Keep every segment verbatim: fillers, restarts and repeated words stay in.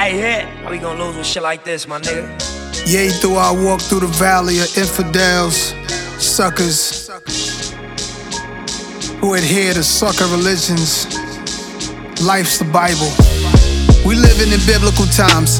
Hey, hit. How we gonna lose with shit like this, my nigga? Yea, though I walk through the valley of infidels, suckers who adhere to sucker religions. Life's the Bible. We living in biblical times.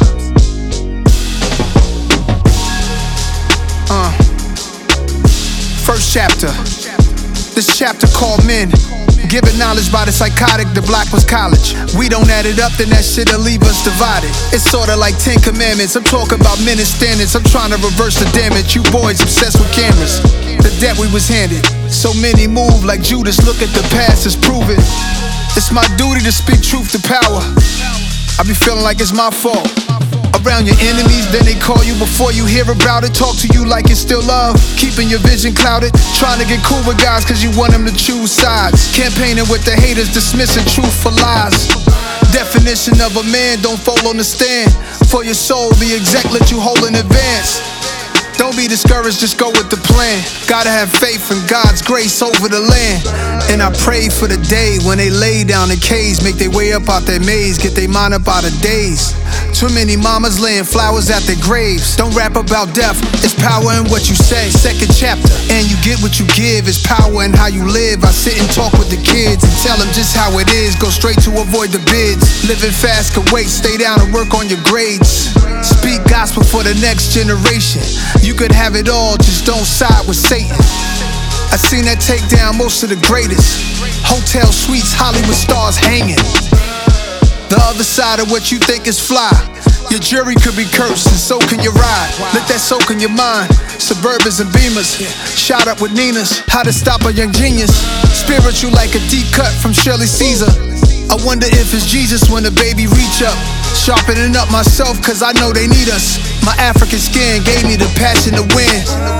Uh, first chapter. This chapter called Men. Given knowledge by the psychotic, the block was college. We don't add it up, then that shit'll leave us divided. It's sorta like Ten Commandments. I'm talking about men and standards. I'm trying to reverse the damage. You boys obsessed with cameras. The debt we was handed. So many move like Judas. Look at the past, it's proven. It's my duty to speak truth to power. I be feeling like it's my fault. Around your enemies, then they call you before you hear about it. Talk to you like it's still love. Keeping your vision clouded. Trying to get cool with guys cause you want them to choose sides. Campaigning with the haters, dismissing truth for lies. Definition of a man, don't fall on the stand. For your soul, the exec let you hold in advance. Don't be discouraged, just go with the plan. Gotta have faith in God's grace over the land. And I pray for the day when they lay down in caves, make their way up out their maze, get their mind up out of days. Too many mamas laying flowers at their graves. Don't rap about death, it's power in what you say. Second chapter, and you get what you give. It's power in how you live. I sit and talk with the kids and tell them just how it is. Go straight to avoid the bids. Living fast can wait, stay down and work on your grades. Speak gospel for the next generation. You could have it all, just don't side with Satan. I seen that take down most of the greatest. Hotel suites, Hollywood stars hanging. The other side of what you think is fly. Your jury could be cursed and so can your ride. Let that soak in your mind. Suburbans and Beamers, shot up with Ninas. How to stop a young genius. Spiritual like a deep cut from Shirley Caesar. I wonder if it's Jesus when the baby reach up. Sharpening up myself cause I know they need us. My African skin gave me the passion to win.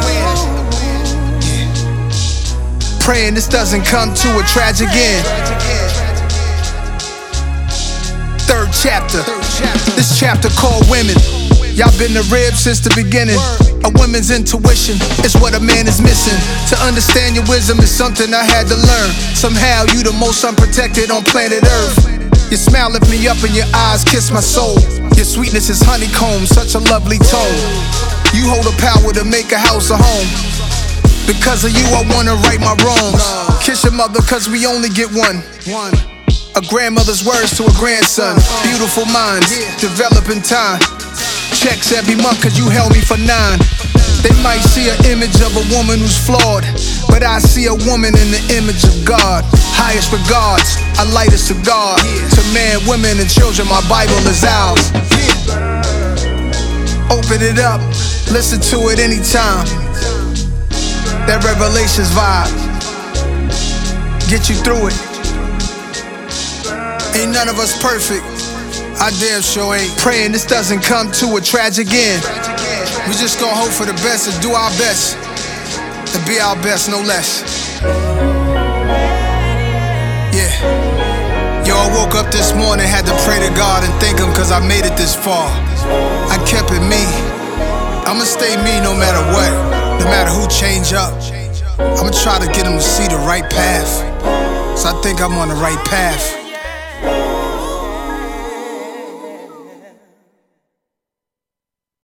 Praying this doesn't come to a tragic end. Third chapter, this chapter called Women. Y'all been the rib since the beginning. A woman's intuition is what a man is missing. To understand your wisdom is something I had to learn. Somehow you the most unprotected on planet Earth. Your smile lift me up and your eyes kiss my soul. Your sweetness is honeycomb, such a lovely tone. You hold the power to make a house a home. Because of you I wanna right my wrongs. Kiss your mother cause we only get one. A grandmother's words to a grandson. Beautiful minds, develop in time. Checks every month cause you held me for nine. They might see an image of a woman who's flawed, but I see a woman in the image of God. Highest regards, I light a cigar. To man, women and children, my Bible is ours. Open it up, listen to it anytime. That Revelations vibe, get you through it. Ain't none of us perfect, I damn sure ain't. Praying this doesn't come to a tragic end. We just gon' hope for the best and do our best, and be our best, no less. Yeah. Yo, I woke up this morning, had to pray to God and thank Him cause I made it this far. I kept it me. I'ma stay me no matter what, no matter who change up. I'ma try to get them to see the right path. So I think I'm on the right path.